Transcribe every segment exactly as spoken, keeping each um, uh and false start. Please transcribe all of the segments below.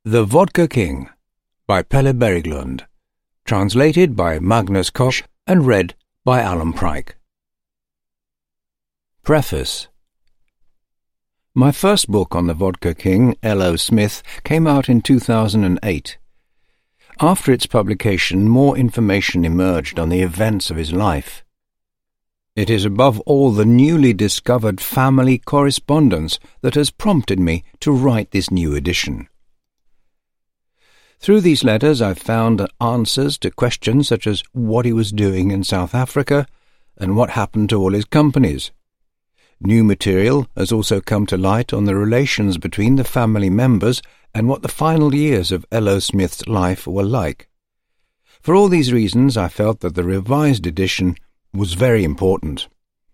The Vodka King by Pelle Berglund, translated by Magnus Koch and read by Alan Pryke. Preface. My first book on the Vodka King, L O Smith, came out in two thousand eight. After its publication, more information emerged on the events of his life. It is above all the newly discovered family correspondence that has prompted me to write this new edition. Through these letters I've found answers to questions such as what he was doing in South Africa and what happened to all his companies. New material has also come to light on the relations between the family members and what the final years of L O Smith's life were like. For all these reasons, I felt that the revised edition was very important.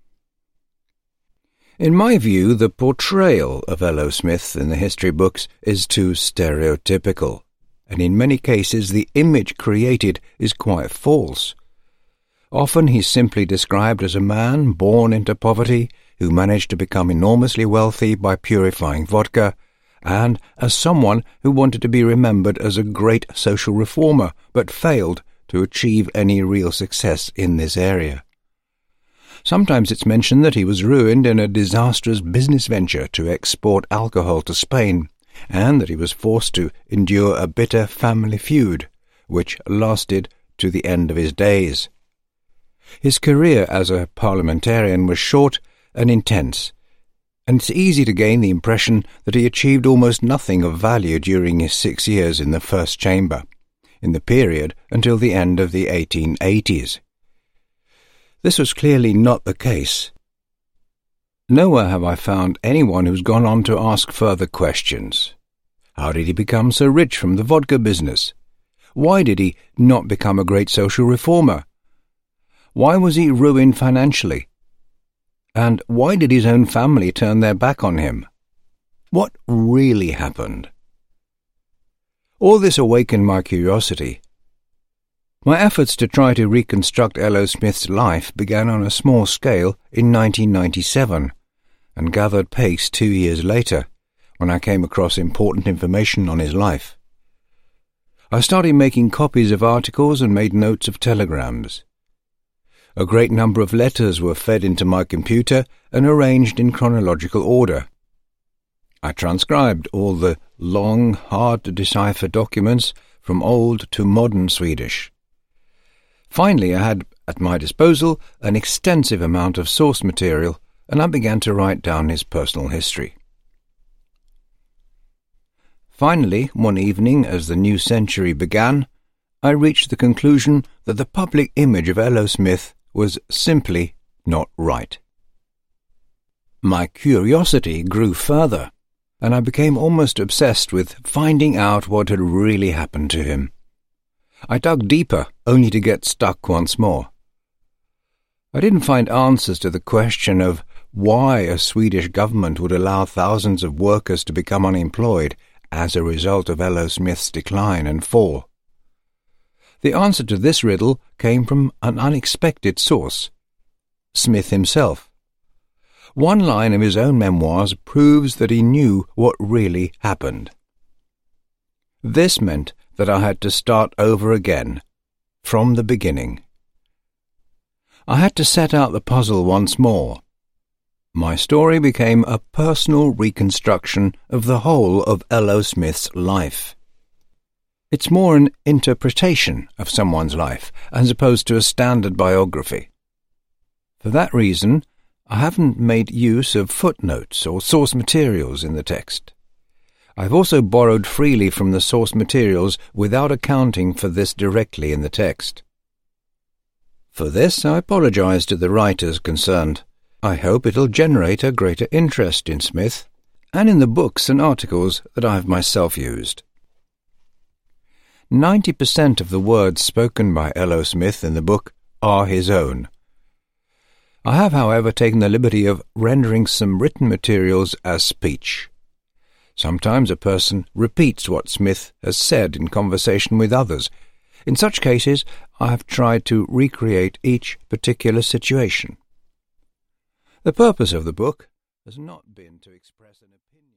In my view, the portrayal of L O Smith in the history books is too stereotypical, and in many cases the image created is quite false. Often he's simply described as a man born into poverty who managed to become enormously wealthy by purifying vodka, and as someone who wanted to be remembered as a great social reformer but failed to achieve any real success in this area. Sometimes it's mentioned that he was ruined in a disastrous business venture to export alcohol to Spain, and that he was forced to endure a bitter family feud, which lasted to the end of his days. His career as a parliamentarian was short and intense, and it's easy to gain the impression that he achieved almost nothing of value during his six years in the First Chamber, in the period until the end of the eighteen eighties. This was clearly not the case. Nowhere have I found anyone who's gone on to ask further questions. How did he become so rich from the vodka business? Why did he not become a great social reformer? Why was he ruined financially? And why did his own family turn their back on him? What really happened? All this awakened my curiosity. My efforts to try to reconstruct L O Smith's life began on a small scale in nineteen ninety-seven and gathered pace two years later when I came across important information on his life. I started making copies of articles and made notes of telegrams. A great number of letters were fed into my computer and arranged in chronological order. I transcribed all the long, hard-to-decipher documents from old to modern Swedish. Finally, I had at my disposal an extensive amount of source material, and I began to write down his personal history. Finally, one evening as the new century began, I reached the conclusion that the public image of L O Smith was simply not right. My curiosity grew further, and I became almost obsessed with finding out what had really happened to him. I dug deeper, only to get stuck once more. I didn't find answers to the question of why a Swedish government would allow thousands of workers to become unemployed as a result of L O Smith's decline and fall. The answer to this riddle came from an unexpected source, Smith himself. One line of his own memoirs proves that he knew what really happened. This meant that I had to start over again, from the beginning. I had to set out the puzzle once more. My story became a personal reconstruction of the whole of L O Smith's life. It's more an interpretation of someone's life, as opposed to a standard biography. For that reason, I haven't made use of footnotes or source materials in the text. I've also borrowed freely from the source materials without accounting for this directly in the text. For this, I apologize to the writers concerned. I hope it'll generate a greater interest in Smith and in the books and articles that I've myself used. Ninety percent of the words spoken by L O Smith in the book are his own. I have, however, taken the liberty of rendering some written materials as speech. Sometimes a person repeats what Smith has said in conversation with others. In such cases, I have tried to recreate each particular situation. The purpose of the book has not been to express an opinion.